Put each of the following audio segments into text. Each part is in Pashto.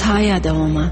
تا یادومه.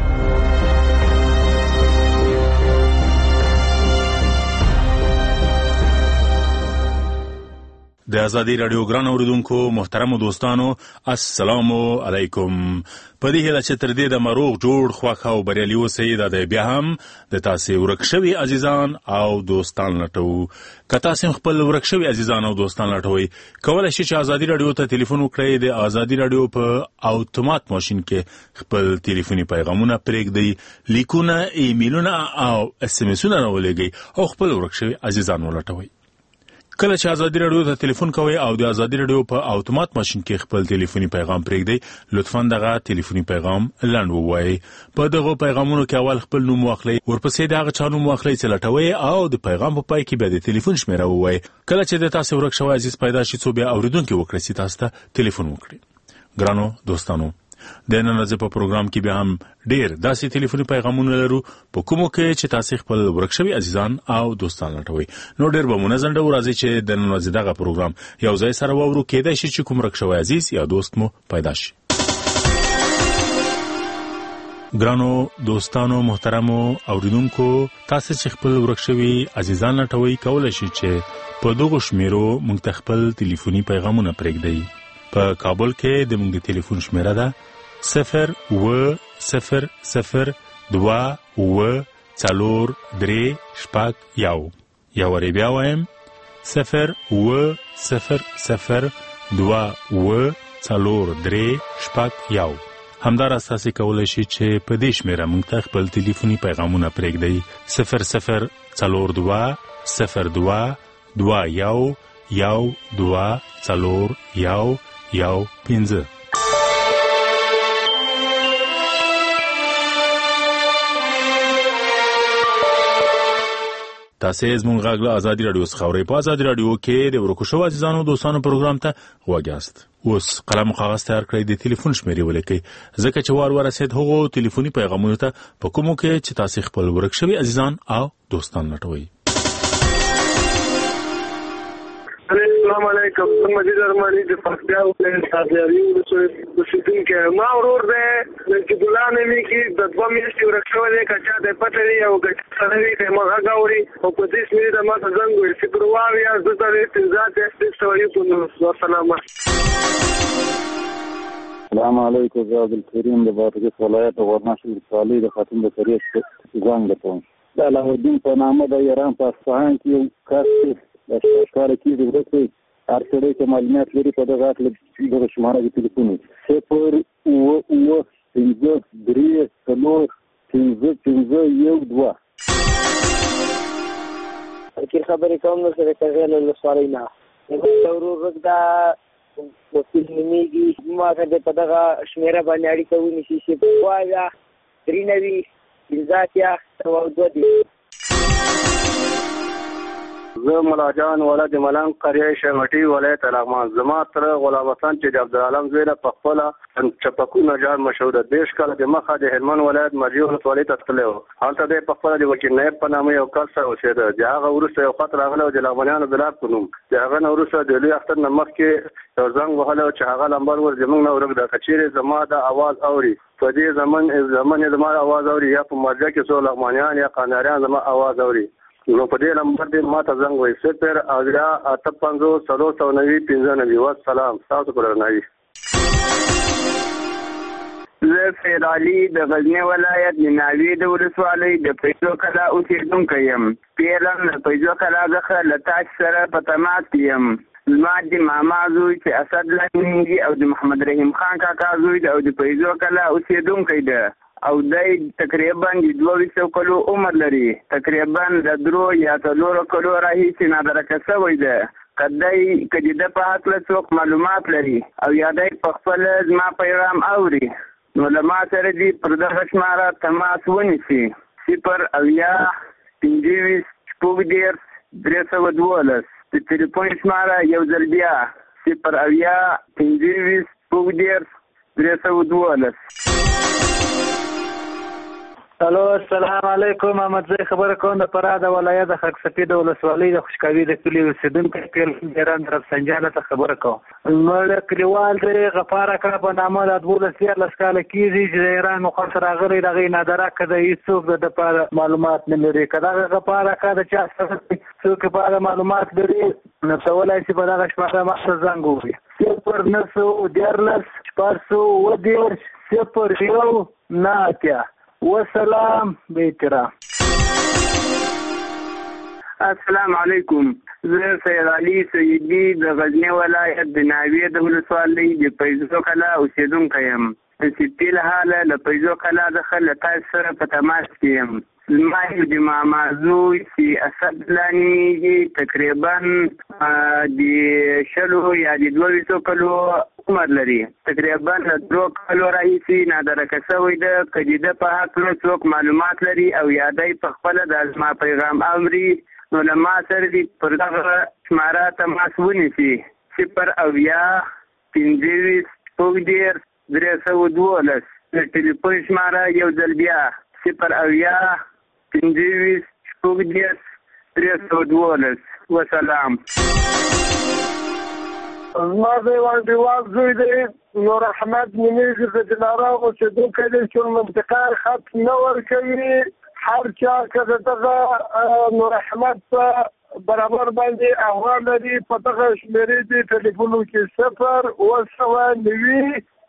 د ازادي رادیو ګران اوریدونکو محترم دوستانو السلام علیکم. په دې هیله چې تر دې د مروغ جوړ خوښ او بریالي اوسئ د بیا هم د تاسې ورک شوي عزیزان او دوستان لټوو. که تاسې خپل ورک شوي عزیزان او دوستان لټوئ کولی شئ چې ازادي رادیو ته تلیفون وکړئ. د ازادي رادیو په اوتومات ماشین کې خپل تلیفوني پیغامونه پرېږدئ، لیکونه، ایمیلونه او اس ام اسونه راولېږئ او خپل ورک شوي عزیزان ولټوئ. کله چې ازادي رادیو ته تلیفون کوئ او د ازادي رادیو په اوتومات ماشین کې خپل تلیفوني پیغام پرېږدئ، لطفاً دغه تلیفوني پیغام لنډ ووایئ. په دغه پیغامونو کې اول خپل نوم واخلئ، ورپسې د هغه چا نوم واخلئ چې لټوئ او د پیغام په پای کې بیا د تلیفون شمیره ووایئ. کله چې د تاسې ورک شوی عزیز پیدا شي څو بیا اورېدونکي وکړئ چې تاسو ته تلیفون وکړي. ګرانو دوستانو، د نن ورځې په پروګرام کې بیا هم ډېر داسې تلیفوني پیغامونه لرو په کومو کې چې تاسې خپل ورک شوي عزیزان او دوستان لټوئ. نو ډېر به مو نه ځنډو، راځئ چې د نن ورځې دغه پروګرام یو ځای سره واورو. کیدای شي چې کوم ورک شوی عزیز یا دوست مو پیدا شي. ګرانو دوستانو محترمو اوریدونکو، تاسې چې خپل ورک شوي عزیزان لټوئ کولی شي چې په دغو شمیرو موږ ته خپل تلیفوني پیغامونه پرېږدئ. په کابل کې د موږ د تلیفون شمیره ده 080028436. یا وری بیا وایم 080028436. همداراز تاسې کولی شئ چې په دې شمیره موږ ته خپل تلیفوني پیغامونه پرېږدئ 004221124115. تاسې زموږ غږ له ازادي رادیو څخه اورئ. په ازادي رادیو کې د ورکو شوو عزیزانو دوستانو پروګرام ته غوږ یاست. اوس قلم او کاغذ تیار کړئ، د تلیفون شمیرې ولیکئ، ځکه چې وار ورسېد هغو تلیفوني پیغامونو ته په کومو کې چې تاسې خپل ورک شوي عزیزان او دوستان لټوئ. السلام علیکم. مجید ارمانی د فاطمه او سازیاری د سیدین کې ما ورور ده چې ګلانې می کې د دوه میاشتې ورکشولې کچا د پټري او ګټسنوي کې ما غاوري او په دې سمې د ما څنګه وي چې پرواوي از د دې تنظات استوي په نو سلام. السلام علیکم. زاد الکریم د بادغیس ولایت ورناشل صالح د خاتم بصری ځان لپاره د علاوالدین په نامه د ایران په اصفهان کې یو کس د ښکار کې د ورته ارشدې ته معلومات لري. په دغه اړه د شماره د تلیفون 053031512. اخر خبرې کوم نو سره کغل له سوالینه ضرور رګدا وکیل نیمیږي ما ته په دغه شمیره باندې اړیکه ونیسي چې وایا درینوي انزاتیا او دوی. زه ملاجان ولد ملنګ قریه شمټي ولایت لغمان. زما تر غلام حسن چې د عبدالعالم زویره په خپل چپکو نجار مشهور دیش کله د مخه د هلمند ولایت مرجو ولایت تلو. هلته د په خپل د وکیل نائب په نامه یو کس اوسېده. هغه ورسته یو خط راغله د لغمانیانو بلاد په نوم. هغه ورسته د لوی اختر نمخ کې یو زنګ وهله چې هغه لمبر ور زمونږ نه ورګ د کچېره زما د आवाज اوري. په دې زمانه زما आवाज اوري یا په مرجه کې څو لغمانیان یا قنداریان زما आवाज اوري. نو په دې نمبر دې ما ته زنګ وایي 080859095. والسلام. تاسو پر راځي. زه سید علي د غزنی ولایت ناوی د ولسوالۍ د پیجو کلا اوسېدونکی یم. پیرم د پیجو کلا څخه له تاسو سره په تماس کې یم. زما د ماما زوی چې اسد لنګي او د محمد رحیم خان کاکا زوی او د پیجو کلا اوسېدونکی ده او دای تقریبا د 22 کلو عمر لري. تقریبا د 3 یا 4 کلو راهیسې نادرکه شوی ده. کدی د په حق له څوک معلومات لري او یادای په خپل زما پیغام اوري نو له ما سره دې پر دغه شماره تماس ونیسي 08025 د تلیفون شماره یو ځل بیا 08025 312. الو السلام علیکم. احمد زی خبره کوم د فراه د ولایت د خاک سفید ولسوالۍ د خوشکوي د کلي اوسیدونکی پیل ایران رفسنجان ته خبره کوم. نو کلیوال د غفار اکا په نامه د 12 کاله کېږي چې د ایران مخالف راغلی دغه نادره کده هیڅوک د لپاره معلومات نه لري. کدا غفار اکا د چا څوک په معلومات لري نو څولای شي په دغه شپه ما زنګ وي 0914 والسلام بيترا. السلام علیکم. زه سید علي سیدی د غزنی ولایت د ناویه د ولسوالۍ د پیزو کلا اوسیدونکی یم. په حاله له پیزو کلا څخه له تاسو سره په تماس کې یم. زما د موضوع چې اسدلانی تقریبا د شلو یا د 200 کلو عمر لري. تقریبا 2 کلو راهیسې نادرکه شوی ده. که په حق له څوک معلومات لري او یادی په خپل د زما پیغام امري نو له ما سره دې پر دغه شماره تماس ونیسي 0 312 د ټلیفون شماره یو ځل بیا 0 312 312. وسلام. زما د وانډیوال زوی دی نور احمد نومیږي د دلاره اوسېدونکی دی چې منطقه خط نه ورکوي. هر چا که د دغه نور احمد په برابر باندې احوال لري په دغه شمېرې دي ټلیفون کې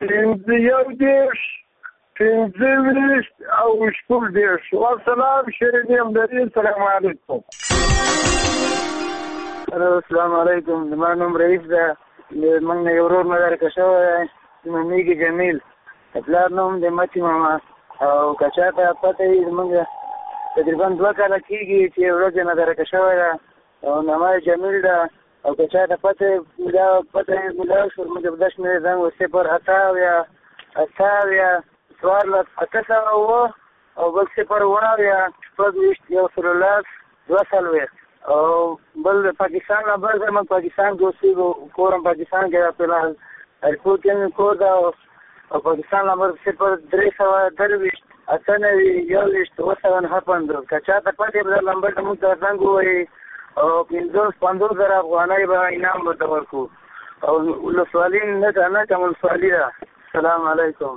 0 15 او شپږ دېرش. والسلام شیرین یم لري. السلام علیکم. السلام علیکم. زما نوم رئیس ده. موږ نه یو ورور مدرکه شوی دی نومیږي جمیل. د پلار نوم د متي ماما او که چاته پته وي زموږ تقریبا 2 کاله کېږي چې ورځ مدرکه شوی ده او نامه جمیل ده او که چاته پته ملا شو موږ په داش مې زنګ 0 څوارلس 800 او بل 0 شپږ 2 او بل پاکستان نه بل زموږ پاکستان کې اوسېږو. کورم پاکستان کې ده. فلحال ایرپورټ کې کور ده او پاکستان نمبر 0 390 که چاته پته به نمبر ته موږ ته زنګ ووهي او 50,000 افغانۍ به انعام ورته ورکړو او ولسوالي نه کوم ولسوالي ده. السلام علیکم.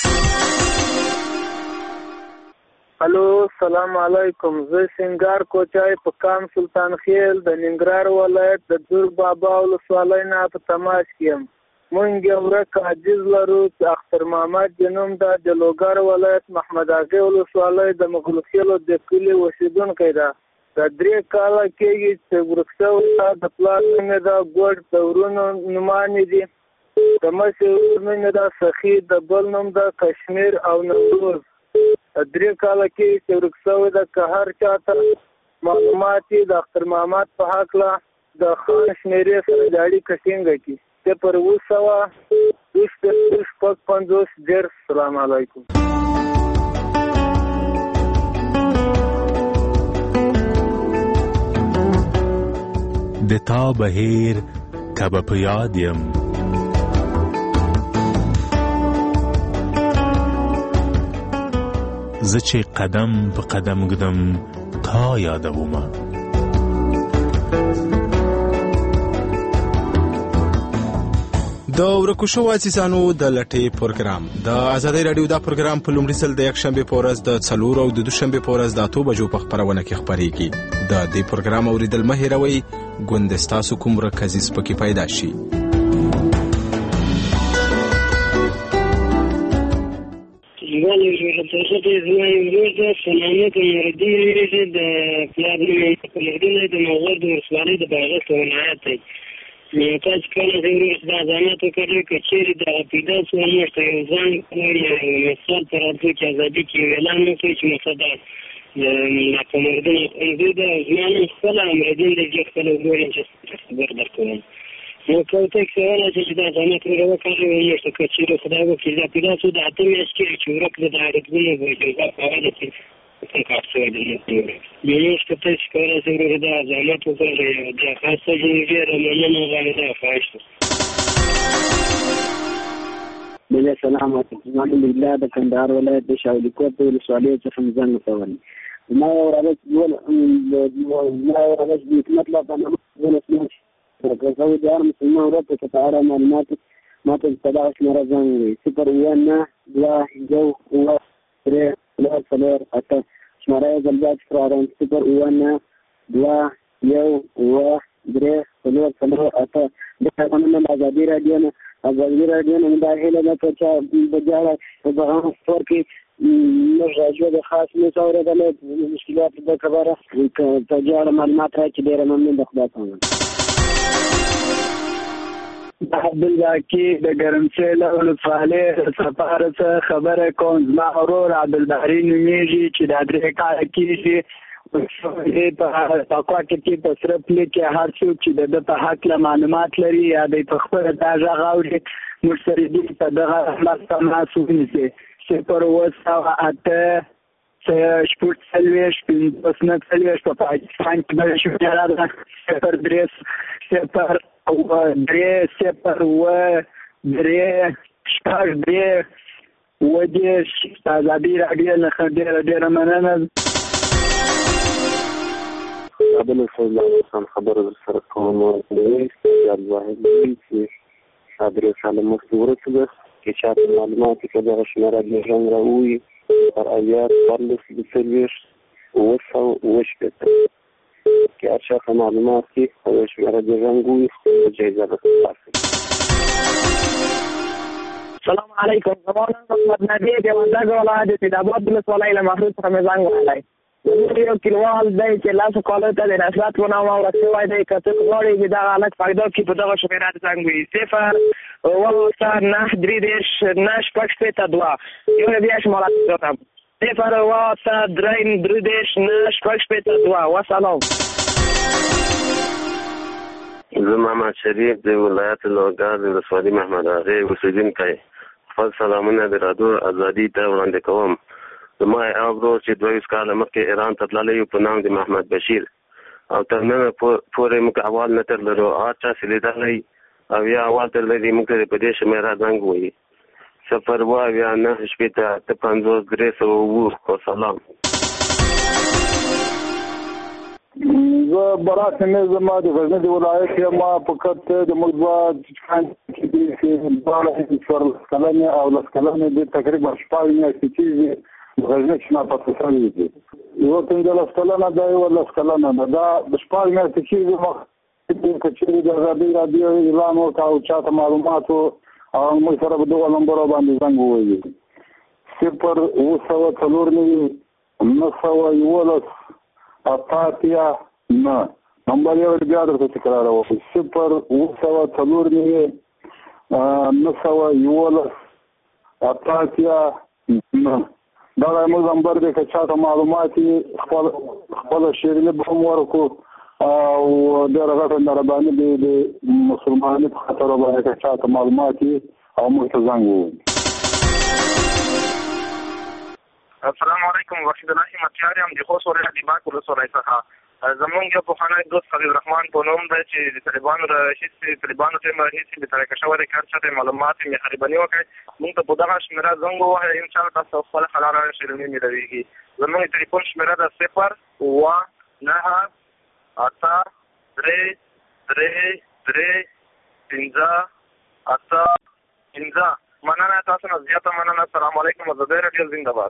الو السلام علیکم. زه سنگار کوچای په کام سلطان خیل د ننګرهار ولایت د دور بابا ولسوالۍ نه په تماس کې یم. مونږ یو ورک عاجز لرو چې اختر محمد جنوم ده د لوګر ولایت محمد اغه ولسوالۍ د مغلوخیلو د کلي اوسیدونکی ده. د 3 کاله کېږي چې ورکسو د پلار نوم ده ګوډ د ورونو نومانې دي. د مشر نوم ده سخي د بل نوم ده کشمیر او نوروز. 3 کاله کې چې ورکسو ده که هر چاته معلومات د اختر محمد په حق له د خان شمیرې سره د اړیکه ټینګه کړي 0 السلام علیکم. د تا بهیر کبه په یاد یم زه چې قدم په قدم ګدم تا یادومه. د ورکو شو عزیزانو د لټې پروګرام د آزادۍ رادیو دا پروګرام په لومړي ځل د یکشنبه په ورځ د 4 او د دوشنبه په ورځ د 8 بجو په خبرونه کې خبرېږي. د دې پروګرام اوریدل مه هېروئ ګوند ستاسو کوم مرکزي سپکې پیدا شي. تاسو کله د ځانات وکړئ چې چیرې د پیدا څو نشته یو ځان یو مثال پر راځي چې ازادي کې اعلان وکړي چې مصدا د کومردن دې د ځان خپل امردین د خپل ورین چې خبر درکوم. نو کومه څنګه چې دا ځانات وکړي یو څه چې خدای وکړي دا پیدا څو د اته میاشتې چې ورکړه د اړتونو وایي دا په اړه چې څنګه د یو څه چې کله زه دا ځانات وکړم دا خاصه جوړه راځي نه غواړي دا فاشته. بل سلام علیکم الحمدلله د کندهار ولایت د شاولی کوټ ولسوالۍ څخه زنګ کوم ما راوځي د مطلب باندې راځو د مسلمان ورته په اړه معلومات ماته په دغه شمېره زنګ وي 019 اته شمېره یې ځلبات فراران 019 اته د قانون ازادي راډیو نه دا هیله ده چې بجاړه په هغه فور کې راځو د خاص مشاوره د مشکلات د خبره په جوړ معلومات راکړي ډیر ممنون د خدای څخه عبدالزاکی د ګرمسېل ولسوالۍ سفارت خبره کوم زما ورور عبدالباري نومیږي چې دا 3 کاله کېږي په تاکواټ کې په سره پلي کې هر څوک چې د په حق له معلومات لري یا د په خپل دا غږ اوري موږ سره دې په دغه تماس ونیسي 019 شپږ څلوېښت پنځوس نه څلوېښت په پاکستان کې بله شمېره ده 0 ازادي راډیو نه ډېره مننه قبل الفضل خبر سره کوم یاد واحد چې صادره سره مستورت ده چې چاته معلومات کې د شمېره د ژوند راوي پر آیات پرلس د سرویس وسو وشته کې ارشاد معلومات کې او شمېره د ژوند وي جایزه ده. السلام علیکم زمانه محمد نبی د وندګ ولایت د آباد ولسوالۍ له محروس څخه مزنګ وای یو کلیوال دی چې لاس کولو ته د نشرات په نامه ورته وای دی کته غوړي دا حالت پیدا کی په دغه شمېره څنګه وي 019 یو بیا شمالات کوم 019 وسلام. زما محمد شریف د ولایت لوګر د ولسوالۍ محمد اغه اوسیدونکی خپل سلامونه د رادیو ازادي ته وړاندې کوم. زما اورو چې 22 کال مخکې ایران ته تللی په نام د محمد بشیر او تر نن پورې موږ اول نه ترلو اچھا سلیدلې او یا اول ترلې موږ په دې شمېره څنګه وایي 019 او سلام. زه برات نه زما د غزنی د ولایت ما فقط د مقدار کې کلمه او کلمه د تقریبا شپږ میاشتې چې غزنی چې ما پاتې شوې دي یو څنګه کلمه دا یو کلمه دا د شپږ میاشتې چې ما چې د ازادي راډیو اعلان وکړ او چاته معلومات او موږ سره په دغه نمبر باندې څنګه وایي 0 اتاتیا نه نمبر یو بیا درته تکراروم 0 اتاتیا نه دا موږ نمبر دې چې چاته معلومات خپل شیرینه به ورکو او د رغټ نربانه د مسلمانانو په خاطر باندې چاته معلومات او موږ ته څنګه السلام علیکم ورحمت الله متیاری هم د خوست ولایت د باک ولسوالۍ څخه زمونږ یو پخوانی دوست خلیل الرحمن په نوم دی چې د طالبانو طالبانو ټیم راهیسې د ترکه شوی دی کار چاته معلومات یې مهرباني وکړئ موږ ته په دغه شمېره زنګ ووهئ انشاءالله تاسو خپل حلاله شیریني مېلوېږي زموږ تلیفون شمېره ده 0 مننه تاسو نه زیاته مننه. السلام علیکم ازادي راډیو زنده‌باد.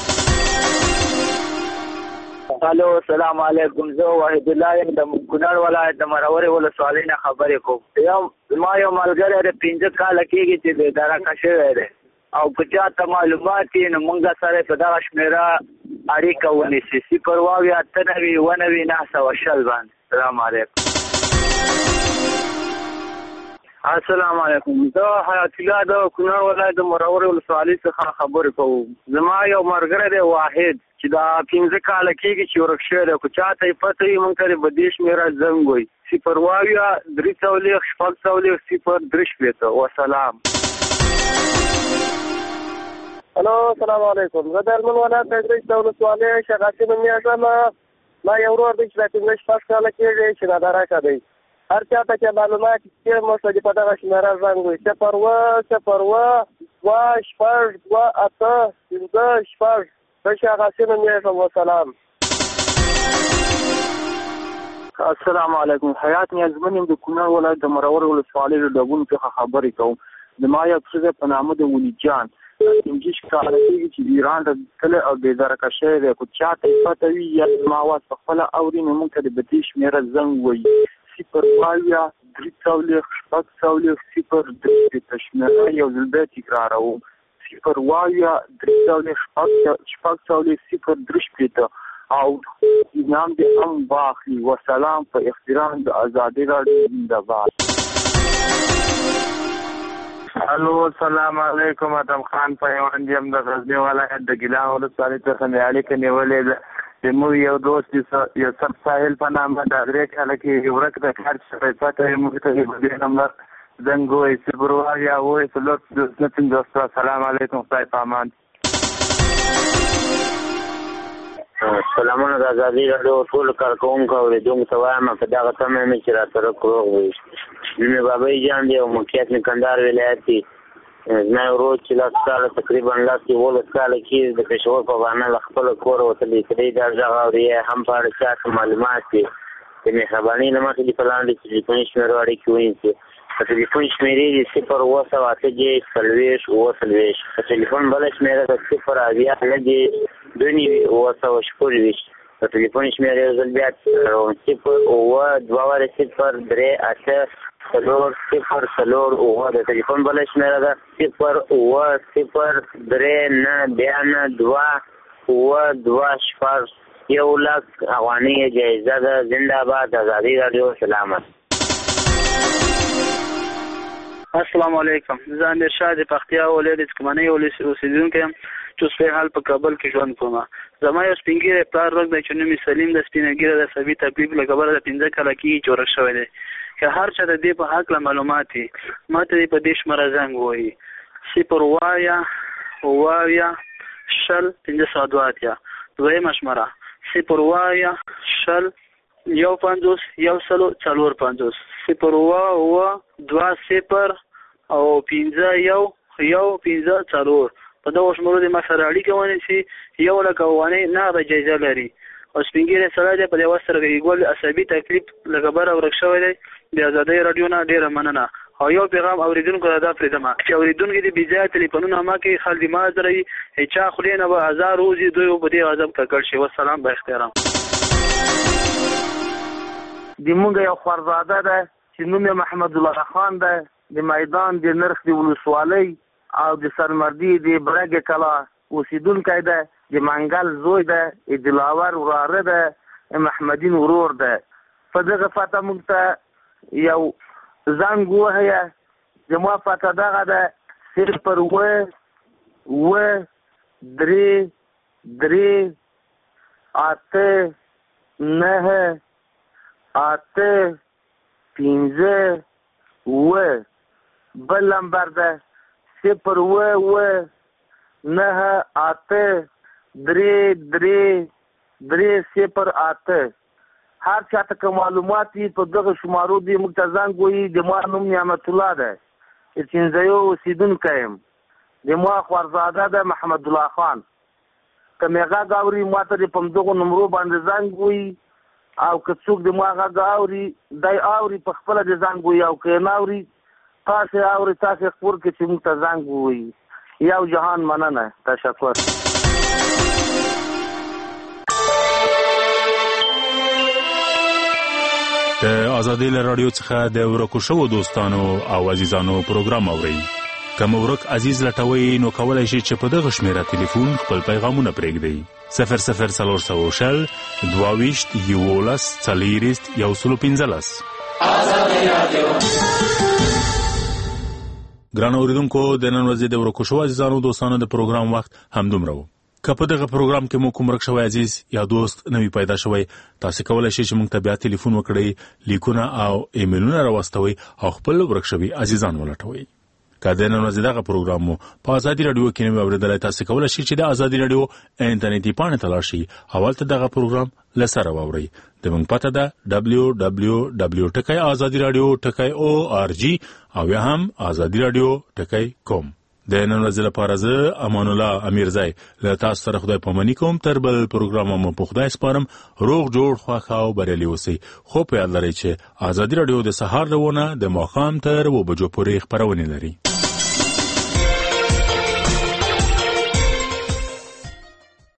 الو السلام علیکم زه واحد الله یم د کونړ ولایت د مرورې ولسوالۍ نه خبرې کوم. ما یو ملګری د 15 کاله کېږي چې د درکه شوی دی او که چاته معلومات یې نو موږ سره په دغه شمېره اړیکه ونیسي 0 باندې. السلام علیکم. السلام علیکم زه حیات الله د کونړ ولایت د مرورې ولسوالۍ څخه خبرې کوم. زما یو ملګری دی واحد چې دا 15 کاله کېږي چې ورک شوی دی که چاته یې پته وي موږ ته به دې شمېره زنګ وایي 0 وسلام. الو السلام علیکم زه د هلمند ولایت د ادریس د ولسوالۍ شغاسي نومیږم. ما یو ورور دی چې د 15 کاله کېږي چې نادرکه دی هر چاته چې معلومات چې موږ ته په دغه شمیره زنګ وي 0 بشا غاسم میرم وسلام. السلام علیکم. حیات نیازمنیم د کونړ ولایت د مرور ولسوالۍ د ډبونو څخه خبرې کوم. زما یو ښځه په نامه د ولي جان 25 کاله کېږي چې ایران ته تللی او بېدرکه شوی دی. که چاته یې پته وي یا زما اواز په خپله اوري نو موږ ته د بدې شمېره زنګ وایي 0 شمېره یو ځل بیا تکراروم 0 او نام دې هم واخلي. وسلام په احترام د ازادي راډیو زنده‌باد. الو السلام علیکم. ادم خان پیوان یم د غزنی ولایت د ګیلان ولسوالۍ څخه مې اړیکه نیولې ده. زموږ یو دوست یوسف ساحل په نامه د درې کاله کې ورک د کار څخه پته یې موږ ته دې نمبر زنګ وایي 0 سلام علیکم. خدای په امان. سلامونه د ازادي راډیو ټول کارکوونکو اورېدونکو ته وایم په دغه تمه مې چې راسره روغ وي. مې بابای جان دی او موقعیت مې کندهار ولایت کې زما ورور چې لاس کاله تقریبا 11 کاله کې د پېښور په باندې خپل کور وتلی کړی دا ځای اوري هم په اړه څه معلومات دي. د مهرباني نه مخکې په لاندې ټلیفون شمیره اړیکې ونیسئ. په ټلیفون شمیرې 0 په ټلیفون بله شمیره د 0 په ټلیفون شمیره یو ځل بیا 0 د ټلیفون بله شمیره ده 0 یو لک افغانۍ جایزه ده. زنده باد ازادي راډیو. سلامت. السلام علیکم. زه امیر شاه د پختیا ولایت کمنۍ اوسیدونکی یم چې اوس په حال په کابل کې ژوند کوم. زما یو سپینګیری پلار روغ دی چې نوم یې سلیم د سپینګیری د سبي تکلیف له کبله د 15 کاله کېږي چې ورک شوی دی. که هر چا د دې په هکله معلومات وي ما ته دې په دې شمېره زنګ ووایي 0 دویمه شمېره 0 150 154 0 او 51 په دغه شمېرو د ما سره اړیکه ونیسي. 1 لک افغانۍ نغده جایزه لري. او سپینګیری سړی دی په دې واسطه ګل عصبي تکلیف له کبله ورک شوی دی. د ازادۍ راډیو نه ډېره مننه. او یو پیغام اورېدونکو ته دا پرېږدم چې اورېدونکي د بې ځایه تلیفونونه مه کوي. خلک دې مه ازاروي. هېچا خولې نه به ازار وځي دوی به په دې غضب ککړ شي. والسلام با احترام. د مونږ یو خوارزاده ده چې نوم یې محمد الله خان ده د میدان د نرخ د ولسوالۍ او د سرمردي د برګ کلا اوسیدونکی ده. د منګل زوی ده. د دلاور وراره ده. محمدین ورور ده. په دغه پته موږ ته یو زنګ ووهیه. زما پته دغه ده 0 بل نمبر ده 0 هر چاته که معلومات وي په دغه شمارو دې موږ ته زنګ ووایي. د ما نوم نعمت الله ده. چینځیو اوسیدونکی یم. د ما خوارزاده ده محمد الله خان. که مې غږ اوري ما ته د په همدغو نمرو باندې زنګ ووایي. او که څوک د ما غږ اوري دی اوري په خپله د زنګ ووایي. او که یې نه اوري تاسې اوري تاسې خپور کړئ چې موږ ته زنګ ووایي. یو جهان مننه. تشکر. د ازادي راډیو څخه د ورکو شوو دوستانو او عزیزانو پروګرام اورئ. که مو ورک عزیز لټوئ نو کولی شئ چې په دغه شمېره تلیفون خپل پیغامونه پرېږدئ 00400 22 11 115. ازادي راډیو. ګران اوریدونکو د نن ورځې د ورکو شوو عزیزانو دوستانو د پروګرام وخت همدومره و. که په دغه پروګرام کې مو کوم ورک شوی عزیز یا دوست نوی پیدا شوی تاسو کولی شئ چې موږ ته بیا ټلیفون وکړئ، لیکونه او ایمیلونه راواستوئ او خپل ورک شوي عزیزان ولټوئ. که د نن ورځې دغه پروګرام مو په ازادي رادیو کې نوی اورېدلی، تاسو کولی شئ چې د ازادي رادیو انټرنیټي پاڼې ته لاړ شئ او هلته دغه پروګرام له سره واورئ. زموږ پته ده www.azadiradio.org او یا هم azadiradio.com. د نن ورځې لپاره زه امان الله امیرزی له تاسو سره خدای پاماني کوم. تر بل پروګرام مو په خدای سپارم. روغ جوړ خوښ او بریالي اوسئ. خو په یاد لرئ چې ازادي رادیو د سهار له 9 د ماښام تر 2 بجو پورې خپرونې لري.